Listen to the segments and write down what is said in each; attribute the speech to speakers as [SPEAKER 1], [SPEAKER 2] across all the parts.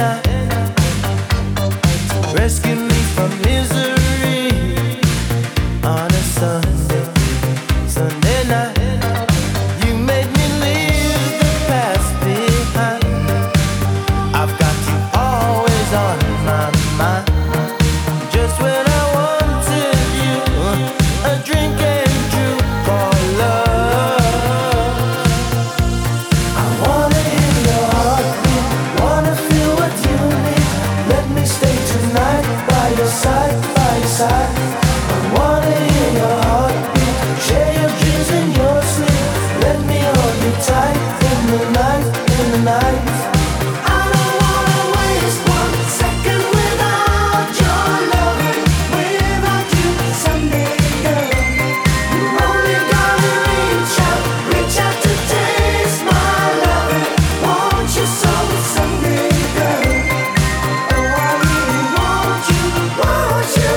[SPEAKER 1] Rescue me from misery on a Sunday night. You made me leave the past behind. I've got you always on my mind. Just when I wanted you, a drink and true for love. I wanna hear your heartbeat, wanna feel what you need. Let me stay tonight by your side, by your side. I wanna hear your heartbeat, share your dreams and your sleep. Let me hold you tight in the night, in the night. I don't wanna waste one second without your loving, without you someday, girl. You only gotta reach out to taste my loving. Want you so someday, girl. Oh, I really want you, want you.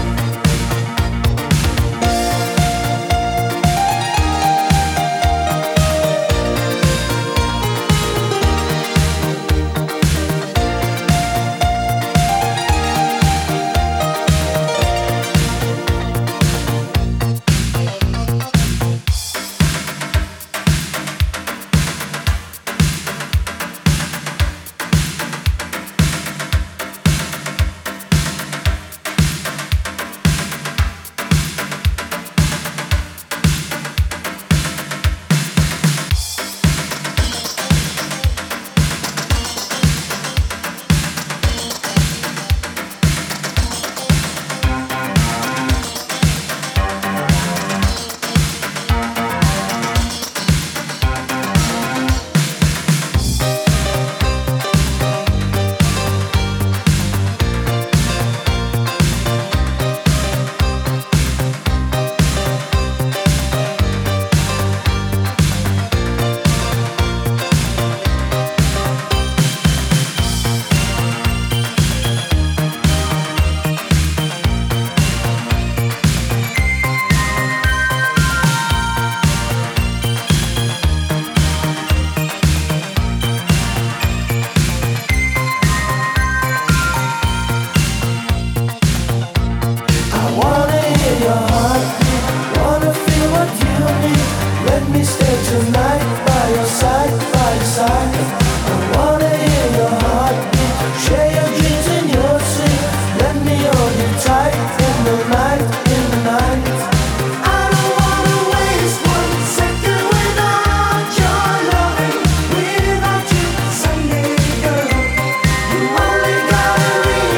[SPEAKER 1] I wanna hear your heartbeat, wanna feel what you need. Let me stay tonight by your side, by your side. I wanna hear your heartbeat, share your dreams and your sleep. Let me hold you tight in the night, in the night. I don't wanna waste one second without your loving, without you someday, girl. You only gotta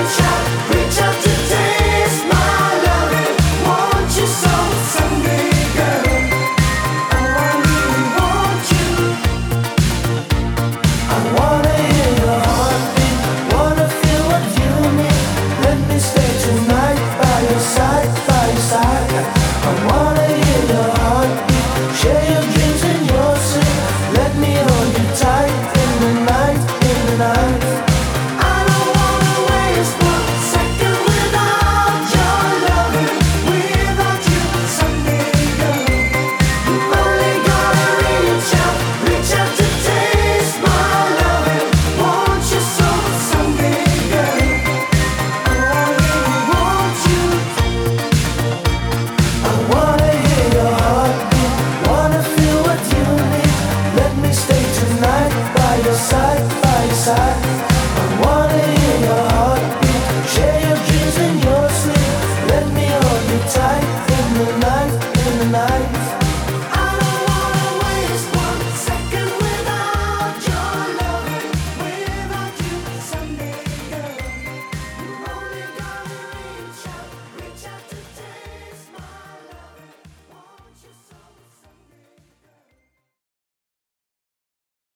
[SPEAKER 1] reach out to taste my loving. Want you so someday, girl. Oh, I really want you. I wanna hear your heartbeat, wanna feel what you need. Let me stay tonight by your side, by your side. I wanna hear your heartbeat, share your dreams and your sleep. Let me hold you tight in the night, in the night. I don't wanna waste one second without your loving, without you someday, girl. You only gotta reach out to taste my loving. Want you so someday, girl. Oh, I really want you. I wanna hear your heartbeat, wanna feel what you need. Let me stay tonight by your side, by your side.